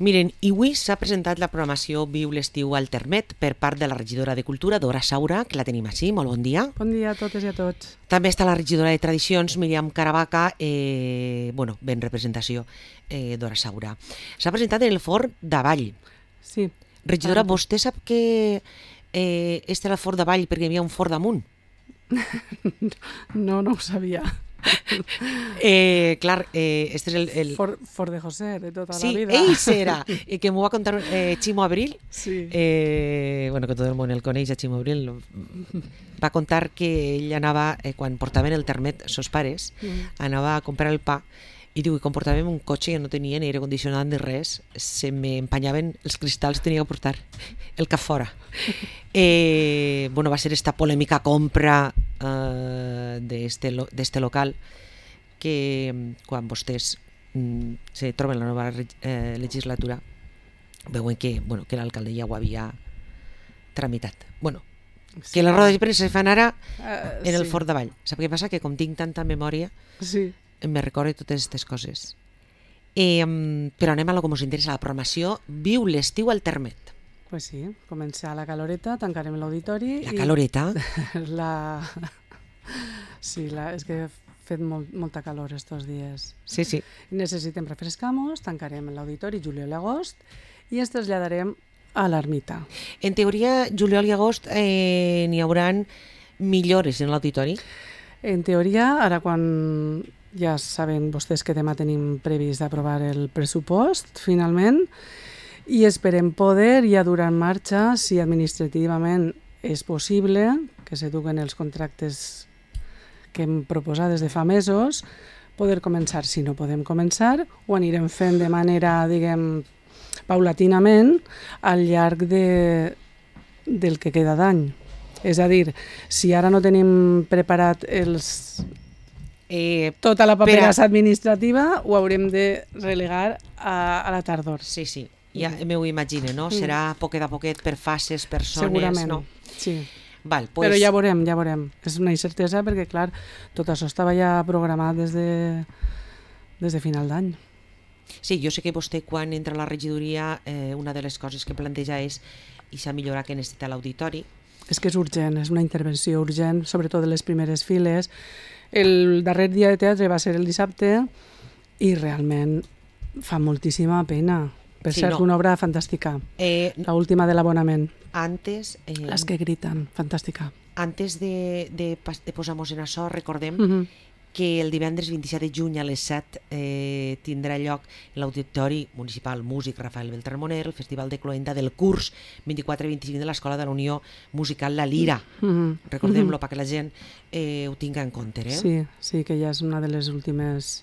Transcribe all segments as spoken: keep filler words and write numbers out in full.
Miren, i avui s'ha presentat la programació Viu l'estiu al Termet per part de la regidora de Cultura, Dora Saura, que la tenim així. Molt bon dia. Bon dia a totes i a tots. També està la regidora de Tradicions, Míriam Caravaca, eh, bueno, ben representació, eh, Dora Saura. S'ha presentat en el Forn d'Avall. Sí. Regidora, vostè sap que eh, este era el Forn d'Avall perquè hi havia un forn damunt? No, no ho sabia. Eh, clar, eh, este és el... el... For, for de José, de tota sí, la vida. Sí, ell serà, eh, que m'ho va contar eh, Ximo Abril, sí. eh, bueno, que tot el món el coneix, a Ximo Abril, va contar que ell anava, eh, quan portaven el termet sos pares, mm. anava a comprar el pa, i diu, i com portàvem un cotxe que no tenia ni aire condicionat ni res, se m'empanyaven els cristalls, tenia que portar el cap fora. Eh, bueno, va ser esta polèmica compra eh, d'este lo, local que quan vostès mm, se troben la nova eh, legislatura veuen que, bueno, que l'alcalde ja ho havia tramitat. Bueno, sí. Que les rodes de premsa se fan ara uh, en el sí. Forn d'Avall. Sap què passa? Que com tinc tanta memòria sí. me recordo totes aquestes coses. Eh, però anem a lo que ens interessa, la programació Viu l'estiu al Termet. Pues sí, començar la caloreta, tancarem l'auditori. La caloreta? I la... Sí, la... és que he fet molt, molta calor estos dies. Sí, sí. Necessitem refrescamos, tancarem l'auditori juliol i agost i ens traslladarem a l'ermita. En teoria, juliol i agost eh, n'hi hauran millores en l'auditori? En teoria, ara quan ja saben vostès que demà tenim previst aprovar el pressupost, finalment, i esperem poder ja dur en marxa, si administrativament és possible, que s'eduquen els contractes que hem proposat des de fa mesos, poder començar. Si no podem començar, ho anirem fent de manera, diguem, paulatinament al llarg de, del que queda d'any. És a dir, si ara no tenim preparat els, eh, tota la paperassa a... administrativa, ho haurem de relegar a, a la tardor. Sí, sí, ja mm. m'ho imagino, no? Mm. Serà poquet a poquet per fases, persones... Segurament, no? sí. Val, pues... Però ja veurem, ja veurem. És una incertesa perquè, clar, tot això estava ja programat des de, des de final d'any. Sí, jo sé que vostè quan entra a la regidoria eh, una de les coses que planteja és i s'ha millorat que necessita l'auditori. És que és urgent, és una intervenció urgent, sobretot de les primeres files. El darrer dia de teatre va ser el dissabte i realment fa moltíssima pena. Per sí, cert, no. Una obra fantàstica, eh, l'última de l'abonament. Antes... Eh, Les que griten, fantàstica. Antes de, de, de posar-nos en això, recordem uh-huh. que el divendres vint-i-set de juny a les set eh, tindrà lloc l'Auditori Municipal Músic Rafael Beltramoner, el Festival de Cloenda del curs vint-i-quatre vint-i-cinc de l'Escola de la Unió Musical La Lira. Uh-huh. Recordem-lo uh-huh. perquè la gent eh, ho tinga en compte. Eh? Sí, sí, que ja és una de les últimes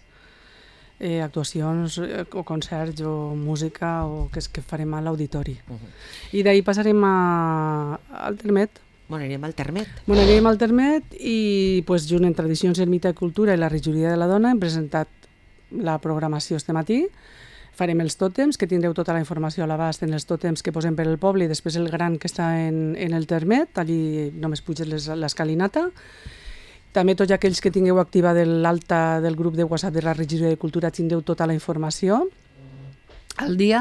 eh, actuacions eh, o concerts o música o que, és que farem a l'auditori. Uh-huh. I d'ahir passarem a, al Termet. Bueno, anirem al Termet. Bueno, anirem al Termet i pues, junt en Tradicions, Ermita i Cultura i la Regidoria de la Dona hem presentat la programació este matí. Farem els tòtems, que tindreu tota la informació a l'abast en els tòtems que posem per el poble i després el gran que està en, en el Termet, allí només puges l'escalinata. També tots aquells que tingueu activada l'alta del grup de WhatsApp de la Regidoria de Cultura tindreu tota la informació al dia.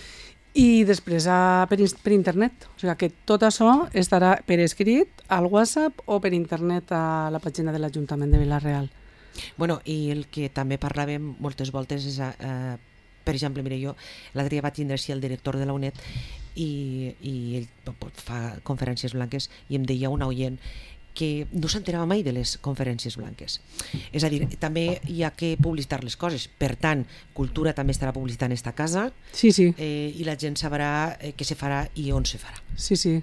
I després a, per, per internet. O sigui que tot això estarà per escrit al WhatsApp o per internet a la pàgina de l'Ajuntament de Vila-real. Bueno, i el que també parlàvem moltes voltes és, eh, per exemple, mira, jo l'altre dia va tindre així el director de la U N E D i, i ell fa conferències blanques i em deia una oient que no s'enterava mai de les conferències blanques. És a dir, també hi ha que publicitar les coses. Per tant, Cultura també estarà publicitant esta casa sí, sí. Eh, i la gent sabrà eh, què se farà i on se farà. Sí, sí.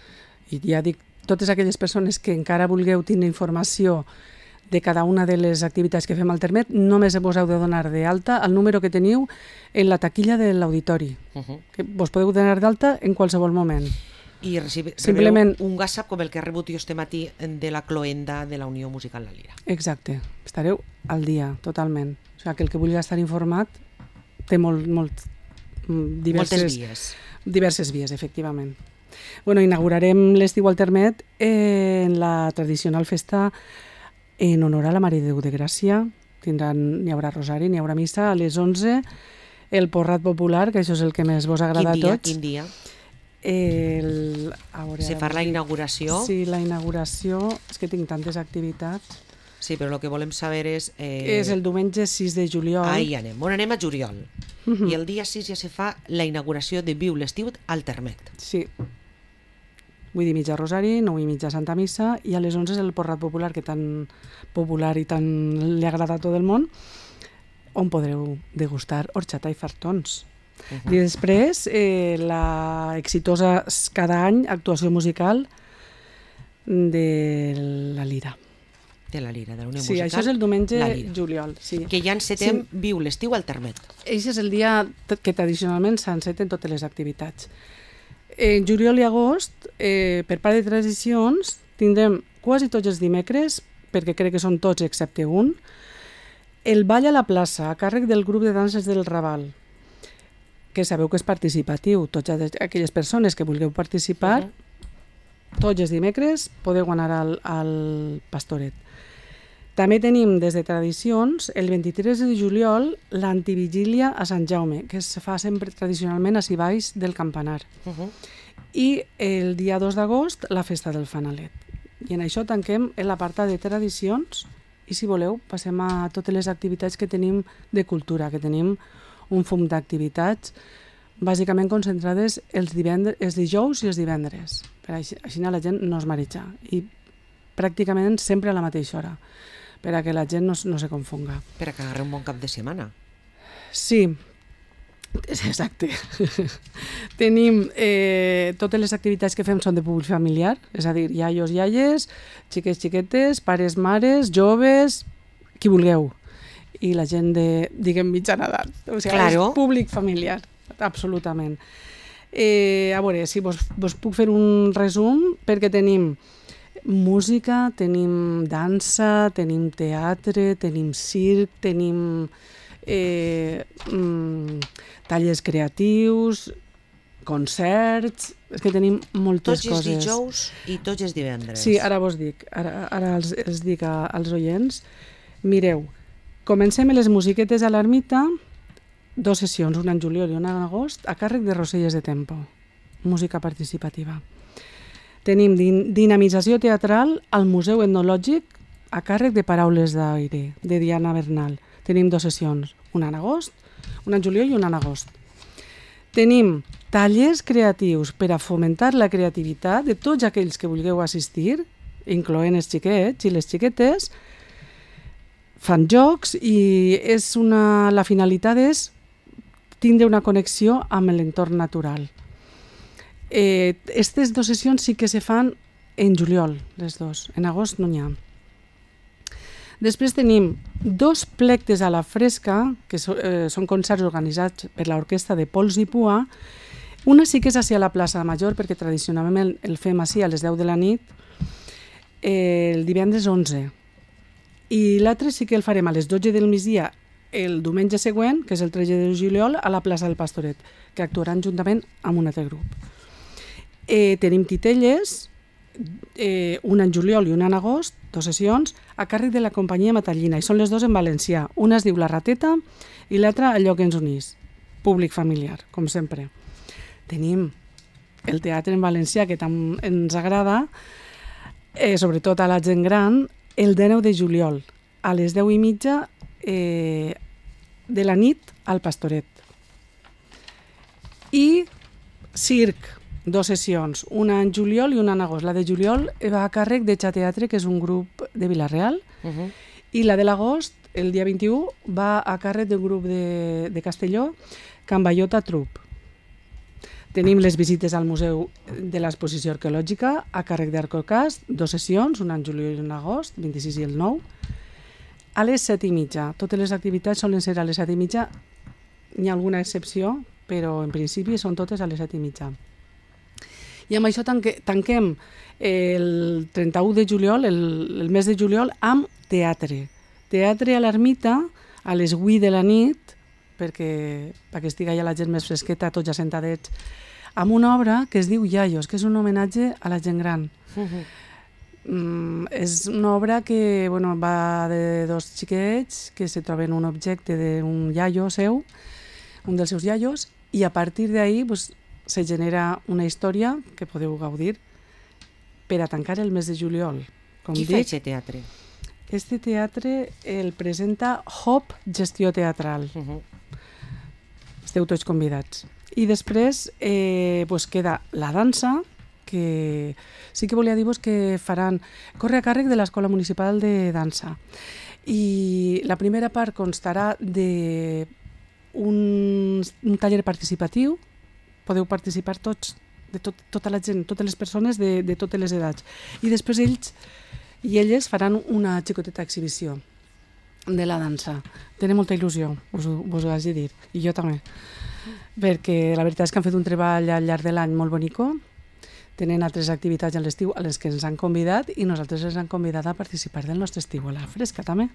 I ja dic, totes aquelles persones que encara vulgueu tenir informació de cada una de les activitats que fem al Termet, només vos heu de donar d'alta el número que teniu en la taquilla de l'auditori. Uh-huh. Que vos podeu donar d'alta en qualsevol moment. I recibe, Simplement... un WhatsApp com el que he rebut jo este matí de la cloenda de la Unió Musical La Lira. Exacte, estareu al dia, totalment. O sigui, que el que vulgui estar informat té molt, molt, diverses, moltes vies. Diverses vies, efectivament. Bueno, inaugurarem l'estiu al Termet en la tradicional festa en honor a la Mare de Déu de Gràcia. Tindran, n'hi haurà rosari, n'hi haurà missa a les onze el porrat popular, que això és el que més vos agrada Quin dia, a tots. quin dia? El, a veure, Se fa la inauguració? Sí, la inauguració. És que tinc tantes activitats. Sí, però el que volem saber és... Eh... És el diumenge sis de juliol. Ahí anem. Bueno, anem a juliol. Uh -huh. I el dia sis ja se fa la inauguració de Viu l'Estiu al Termet. Sí. vuit i mitja Rosari, nou i mitja Santa Missa, i a les onze és el porrat popular, que tan popular i tan li agrada a tot el món, on podreu degustar horchata i fartons. Uh -huh. I després, eh, la exitosa cada any actuació musical de la Lira. De la Lira, de la Unió sí, Musical. Sí, això és el diumenge juliol. Sí. Que ja encetem sí. Viu l'Estiu al Termet. Això és el dia que tradicionalment s'enceten totes les activitats. En juliol i agost, eh, per part de tradicions, tindrem quasi tots els dimecres, perquè crec que són tots excepte un, el ball a la plaça, a càrrec del grup de danses del Raval, que sabeu que és participatiu. Totes aquelles persones que vulgueu participar, uh -huh. tots els dimecres podeu anar al, al Pastoret. També tenim des de tradicions el vint-i-tres de juliol l'antivigília a Sant Jaume, que es fa sempre tradicionalment a baix del campanar. Uh -huh. I el dia dos d'agost la festa del Fanalet. I en això tanquem l'apartat de tradicions i si voleu passem a totes les activitats que tenim de cultura, que tenim un fum d'activitats bàsicament concentrades els, els dijous i els divendres. Per així, així la gent no es mareja i pràcticament sempre a la mateixa hora, per a que la gent no, no se confonga. Per a que agarri un bon cap de setmana. Sí, exacte. Tenim eh, totes les activitats que fem són de públic familiar, és a dir, iaios, iaies, xiquets, xiquetes, pares, mares, joves, qui vulgueu. I la gent de, diguem, mitjana edat. O sigui, claro. És públic familiar, absolutament. Eh, a veure, si vos, vos puc fer un resum, perquè tenim música, tenim dansa, tenim teatre, tenim circ, tenim eh, mm, tallers creatius, concerts, és que tenim moltes tots coses. Tots els dijous i tots els divendres. Sí, ara vos dic, ara, ara els, els dic a, als oients. Mireu, comencem les musiquetes a l'ermita, dues sessions, una en juliol i una en agost, a càrrec de Roselles de Tempo, música participativa. Tenim din dinamització teatral al Museu Etnològic a càrrec de Paraules d'aire, de Diana Bernal. Tenim dues sessions, una en agost, una en juliol i una en agost. Tenim tallers creatius per a fomentar la creativitat de tots aquells que vulgueu assistir, incloent els xiquets i les xiquetes. Fan jocs i és una, la finalitat és tindre una connexió amb l'entorn natural. Eh, aquestes dues sessions sí que se fan en juliol, les dues. En agost no n'hi ha. Després tenim dos plectes a la fresca, que so, eh, són concerts organitzats per l'orquestra de Pols i Pua. Una sí que és així a la plaça Major, perquè tradicionalment el fem així a les deu de la nit, eh, el divendres onze. I l'altre sí que el farem a les dotze del migdia el diumenge següent, que és el tretze de juliol, a la plaça del Pastoret, que actuaran juntament amb un altre grup. Eh, tenim titelles, eh, una en juliol i una en agost, dues sessions, a càrrec de la companyia Matallina, i són les dues en valencià. Una es diu La Rateta i l'altra Allò que ens unís, públic familiar, com sempre. Tenim el teatre en valencià, que tant ens agrada, eh, sobretot a la gent gran, el dinou de juliol, a les deu i mitja eh, de la nit al Pastoret. I circ, dues sessions, una en juliol i una en agost. La de juliol va a càrrec de Xateatre, que és un grup de Vila-real, uh -huh. i la de l'agost, el dia vint-i-u, va a càrrec d'un grup de, de Castelló, Can Ballota Trup. Tenim les visites al Museu de l'Exposició Arqueològica a càrrec d'Arcocast, dues sessions, una en juliol i una en agost, vint-i-sis i el nou, a les set i mitja. Totes les activitats solen ser a les set i mitja, n'hi ha alguna excepció, però en principi són totes a les set i mitja. I amb això tanque, tanquem el trenta-u de juliol, el, el mes de juliol, amb teatre. Teatre a l'ermita, a les vuit de la nit, perquè, perquè estigui ja la gent més fresqueta, tots ja sentadets, amb una obra que es diu Iaios, que és un homenatge a la gent gran. Uh-huh. mm, és una obra que bueno, va de dos xiquets que se troben un objecte d'un iaio seu, un dels seus iaios, i a partir d'ahí pues, se genera una història que podeu gaudir per a tancar el mes de juliol. Com Qui dic, fa aquest teatre? Este teatre el presenta Hop Gestió Teatral. Uh -huh. Esteu tots convidats. I després eh, pues queda la dansa, que sí que volia dir-vos que faran, corre a càrrec de l'Escola Municipal de Dansa. I la primera part constarà de un, un taller participatiu, podeu participar tots, de tot, tota la gent, totes les persones de, de totes les edats. I després ells i elles faran una xicoteta exhibició de la dansa. Tenen molta il·lusió, us, us ho haig de dir, i jo també, perquè la veritat és que han fet un treball al llarg de l'any molt bonico, tenen altres activitats a l'estiu a les que ens han convidat i nosaltres ens han convidat a participar del nostre estiu a la fresca també.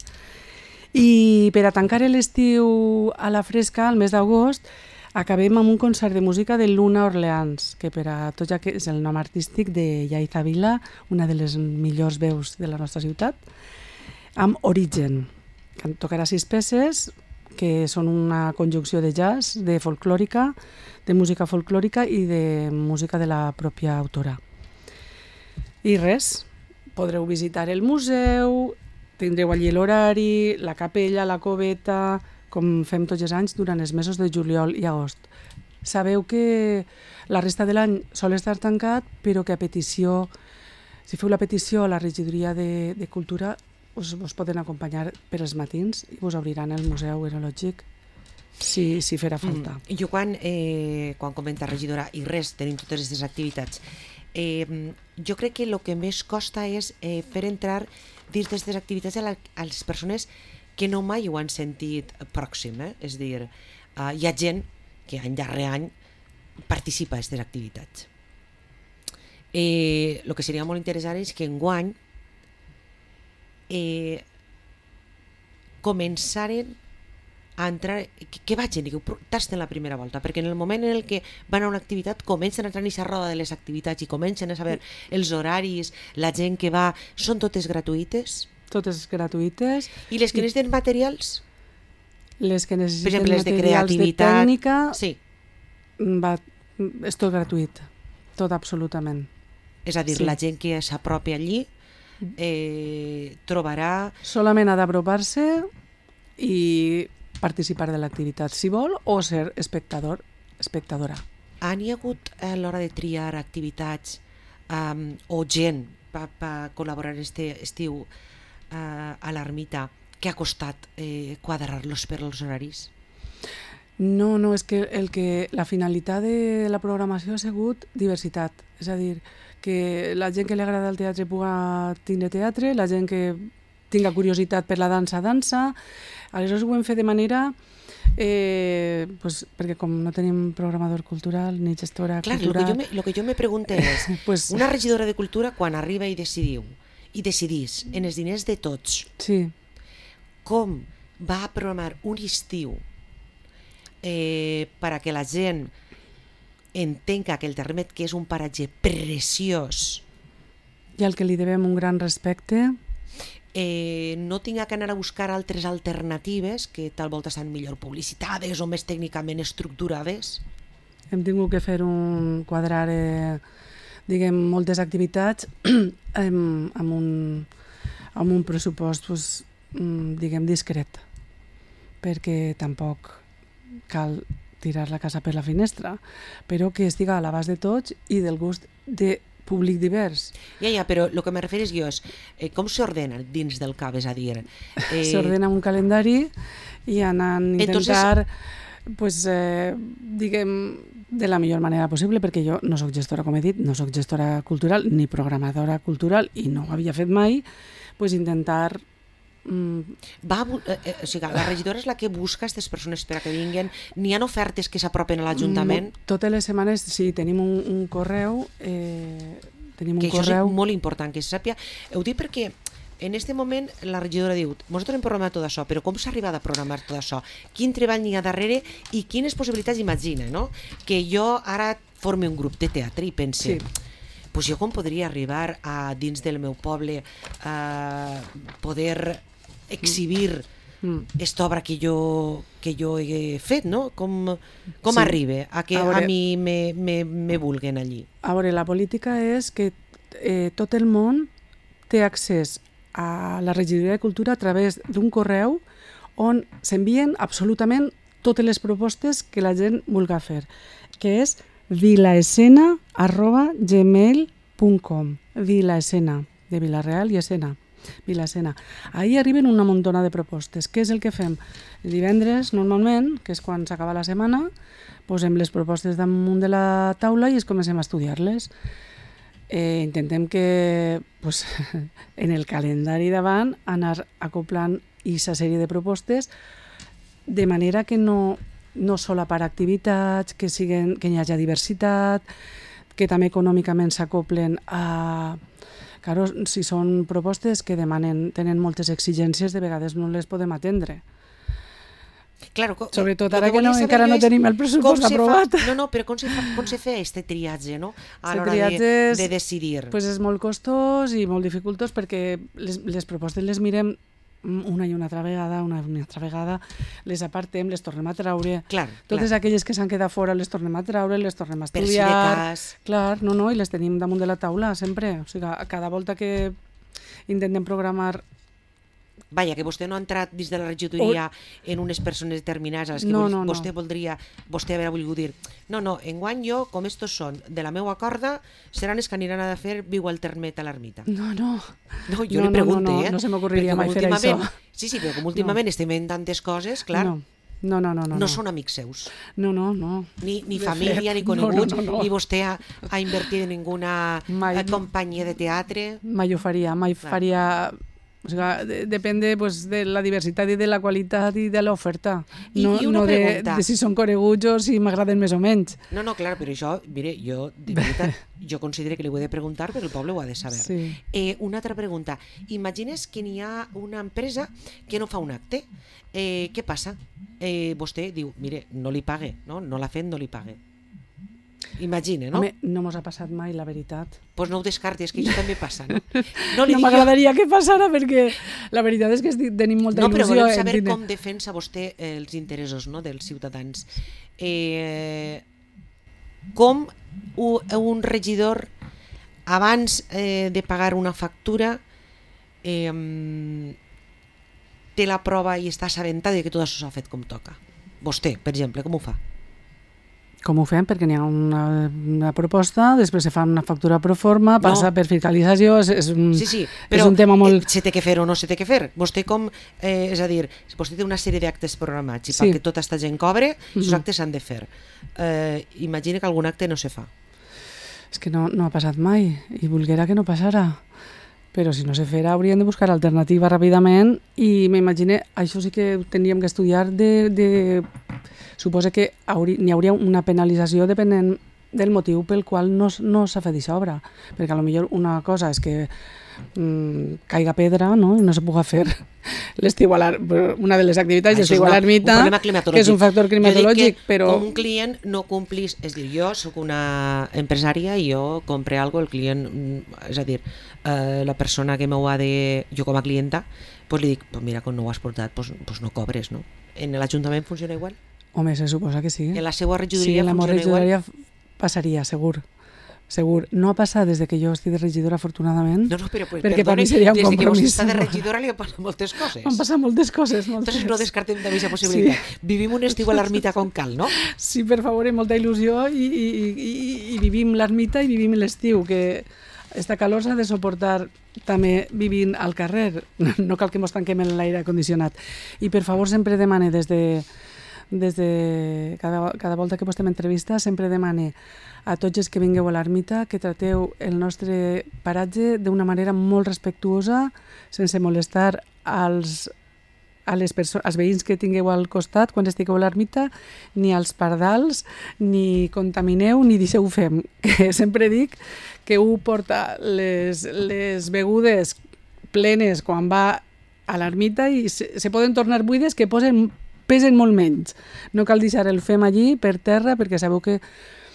I per a tancar l'estiu a la fresca, al mes d'agost, acabem amb un concert de música de Luna Orleans, que per a tots ja que és el nom artístic de Yaiza Vila, una de les millors veus de la nostra ciutat, amb Origen, que tocarà sis peces, que són una conjunció de jazz, de folclòrica, de música folclòrica i de música de la pròpia autora. I res, podreu visitar el museu, tindreu allí l'horari, la capella, la coveta, com fem tots els anys durant els mesos de juliol i agost. Sabeu que la resta de l'any sol estar tancat, però que a petició, si feu la petició a la regidoria de, de Cultura, us, us poden acompanyar per els matins i us obriran el museu etnològic si, si farà falta. Mm. Jo quan, eh, quan comenta regidora, i res, tenim totes aquestes activitats, eh, jo crec que el que més costa és eh, fer entrar dins d'aquestes activitats a, la, a les persones que no mai ho han sentit pròxim, eh? És a dir, uh, hi ha gent que any darrere any participa a aquestes activitats. Eh, el que seria molt interessant és que enguany eh, començaren a entrar, que, que vagin, que ho tasten la primera volta, perquè en el moment en el que van a una activitat comencen a entrar en aquesta roda de les activitats i comencen a saber els horaris, la gent que va, són totes gratuïtes? Totes gratuïtes. I les que I... necessiten materials? Les que necessiten per exemple, les de materials creativitat, de tècnica, sí. va, és tot gratuït, tot absolutament. És a dir, sí. La gent que s'apropi allí eh, trobarà... Solament ha d'apropar-se i participar de l'activitat, si vol, o ser espectador, espectadora. Han hi hagut a l'hora de triar activitats um, o gent per pa col·laborar este estiu uh, a l'ermita que ha costat eh, quadrar-los per als horaris? No, no, és que, el que la finalitat de la programació ha sigut diversitat, és a dir, que la gent que li agrada el teatre pugui tindre teatre, la gent que tinga curiositat per la dansa, dansa. Aleshores ho hem fet de manera, eh, pues, perquè com no tenim programador cultural ni gestora Clar, cultural... Clar, el que jo me pregunto és, pues, una regidora de cultura quan arriba i decidiu, i decidís en els diners de tots, sí. Com va programar un estiu eh, per a que la gent entenga que el Termet, que és un paratge preciós, i al que li devem un gran respecte, eh, no tinga que anar a buscar altres alternatives que tal volta estan millor publicitades o més tècnicament estructurades. Hem tingut que fer un quadrar eh, diguem, moltes activitats amb, amb, un, amb un pressupost pues, diguem, discret, perquè tampoc cal tirar la casa per la finestra, però que estiga a l'abast de tots i del gust de públic divers. Ja, ja, però el que me refereix jo és eh, com s'ordena dins del cap, és a dir... Eh... S'ordena un calendari i anant a intentar, Entonces... pues, eh, diguem, de la millor manera possible, perquè jo no soc gestora, com he dit, no soc gestora cultural ni programadora cultural i no ho havia fet mai, pues intentar... Mm. Va, eh, o sigui, la regidora és la que busca aquestes persones per a que vinguin. N'hi ha ofertes que s'apropen a l'Ajuntament? No, totes les setmanes sí, tenim un, un correu eh, tenim un que correu... això és molt important que se sàpiga. Ho dic perquè en este moment la regidora diu, nosaltres hem programat tot això, però com s'ha arribat a programar tot això? Quin treball n'hi ha darrere i quines possibilitats imagina, no? Que jo ara formi un grup de teatre i pense... Sí. Pues jo com podria arribar a dins del meu poble a poder exhibir mm. esta obra que jo, que jo he fet, no? Com, com sí. arriba a que a, veure, a mi me, me, me vulguen allí? A veure, la política és que eh, tot el món té accés a la regidoria de cultura a través d'un correu on s'envien absolutament totes les propostes que la gent vulgui fer, que és vilaescena arroba gmail punt com. Vilaescena, de Vila-real i Escena. Vilaescena. Ahir arriben una muntona de propostes. Què és el que fem? El divendres, normalment, que és quan s'acaba la setmana, posem les propostes damunt de la taula i es comencem a estudiar-les. Eh, intentem que pues, en el calendari davant anar acoplant aquesta sèrie de propostes de manera que no, no solapar activitats, que, siguen, que hi hagi diversitat, que també econòmicament s'acoplen a... Claro, si són propostes que demanen, tenen moltes exigències, de vegades no les podem atendre. Claro, sobretot ara que, que no, encara no tenim el pressupost aprovat. Fa, no, no, però com se fa, com se fa este triatge, no? A l'hora de, de decidir? Pues és molt costós i molt dificultós perquè les, les propostes les mirem una i una altra vegada, una i una altra vegada, les apartem, les tornem a traure. Clar, Totes clar. aquelles que s'han quedat fora les tornem a traure, les tornem a estudiar. Per si de cas. Clar, no, no, i les tenim damunt de la taula sempre. O sigui, cada volta que intentem programar... Vaja, que vostè no ha entrat dins de la regidoria o... en unes persones determinades a les que no, vol, no, vostè no. voldria, vostè haver volgut dir no, no, enguany jo, com estos són de la meua corda, seran els que aniran a fer viu al termet a l'ermita. No, no. No, jo no, li pregunte, no, no, eh? No, no se m'ocorriria mai fer això. Sí, sí, però com últimament no. estem en tantes coses, clar... No. No, no, no, no, no. no són amics seus. No, no, no. Ni, ni família, ni coneguts, no, no, no, no. ni vostè ha, ha invertit en ninguna mai, companyia de teatre. Mai ho faria, mai clar. faria... O sigui, de, depende pues, de la diversitat i de la qualitat i de l'oferta. No, I, i una no de, pregunta. de si són coneguts o si m'agraden més o menys. No, no, clar, però això, mire, jo de veritat, jo considero que li ho he de preguntar perquè el poble ho ha de saber. Sí. Eh, una altra pregunta. Imagines que n'hi ha una empresa que no fa un acte. Eh, què passa? Eh, vostè diu, mire, no li pague, no, no l'ha fet, no li pague. Imagine, no? Home, no mos ha passat mai, la veritat. Doncs pues no ho descartis, que això també passa, no? No, no m'agradaria jo... que passara perquè la veritat és que tenim molta no, il·lusió. No, però volem saber com defensa vostè els interessos, no, dels ciutadans. Eh, com un regidor, abans eh, de pagar una factura, eh, té la prova i està assabentada de que tot això s'ha fet com toca. Vostè, per exemple, com ho fa? Com ho fem? Perquè n'hi ha una, una proposta, després se fa una factura pro forma, passa no. per fiscalització, és, és, un, sí, sí, però és un tema molt... se té que fer o no se té que fer. Vostè com, eh, és a dir, vostè té una sèrie d'actes programats i sí. perquè tota aquesta gent cobre, aquests mm-hmm. actes s'han de fer. Eh, imagina que algun acte no se fa. És que no, no ha passat mai i volguera que no passara. Però si no se fera hauríem de buscar alternativa ràpidament i m'imagine, això sí que tindríem que estudiar de... de... Suposa que hauri, n'hi hauria una penalització depenent del motiu pel qual no, no s'ha fet aquesta obra, perquè a lo millor una cosa és que mmm, caiga pedra, no? I no se pugui fer l'estiu a l'ermita, una de les activitats és l'estiu a l'ermita, que és un factor climatològic, però... Com un client no complís, és dir, jo sóc una empresària i jo compre alguna cosa, el client, és a dir, eh, la persona que m'ho ha de... Jo com a clienta, pues li dic, pues mira, com no ho has portat, pues, pues no cobres, no? En l'Ajuntament funciona igual? Home, se suposa que sí. En la seva regidoria sí, en la funciona regidoria igual? Passaria, segur. Segur. No ha passat des de que jo estic de regidora, afortunadament, no, no, però, pues, perquè perdoni, per mi seria un des compromís. Des que vostè està de regidora li han passat moltes coses. Han passat moltes coses. Moltes. Entonces no descartem també aquesta possibilitat. Sí. Vivim un estiu a l'ermita com cal, no? Sí, per favor, amb molta il·lusió i, i, i, i vivim l'ermita i vivim l'estiu, que esta calor s'ha de suportar també vivint al carrer. No cal que mos tanquem en l'aire condicionat. I per favor sempre demane des de... des de cada, cada volta que postem entrevista sempre demane a tots els que vingueu a l'ermita que trateu el nostre paratge d'una manera molt respectuosa, sense molestar als, a les als veïns que tingueu al costat quan estigueu a l'ermita, ni als pardals, ni contamineu, ni deixeu fem. Que sempre dic que un porta les, les begudes plenes quan va a l'ermita i se, se poden tornar buides que posen pesen molt menys. No cal deixar el fem allí per terra perquè sabeu que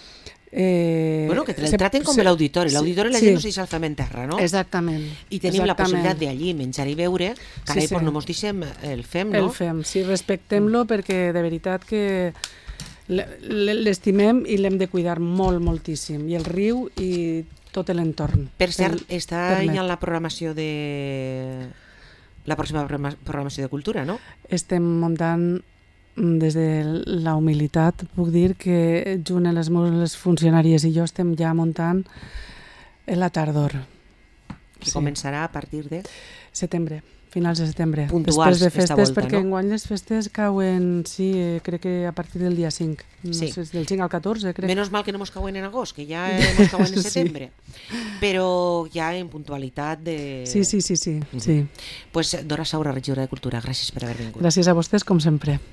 Eh, bueno, que el se, traten com se, l'auditori. L'auditori la sí, gent no s'hi salfa en terra, no? Exactament. I tenim exactament. la possibilitat d'allí menjar i beure, carai, sí, sí. però no mos deixem, el fem, no? El fem, sí, respectem-lo perquè de veritat que l'estimem i l'hem de cuidar molt, moltíssim. I el riu i tot l'entorn. Per cert, el, està permet. Ja en la programació de... la pròxima programació de cultura, no? Estem muntant des de la humilitat, puc dir que junt amb les meves funcionàries i jo estem ja muntant la tardor. Que sí. Començarà a partir de... setembre, finals de setembre. Puntuals, després de festes, volta, perquè no? enguany les festes cauen, sí, crec que a partir del dia cinc. Sí. No sé, del cinc al catorze, crec. Menos mal que no mos cauen en agost, que ja mos cauen en setembre. Sí. Però ja en puntualitat de... Sí, sí, sí, sí. Uh-huh. sí. Pues Dora Saura, regidora de Cultura, gràcies per haver vingut. Gràcies a vostès, com sempre.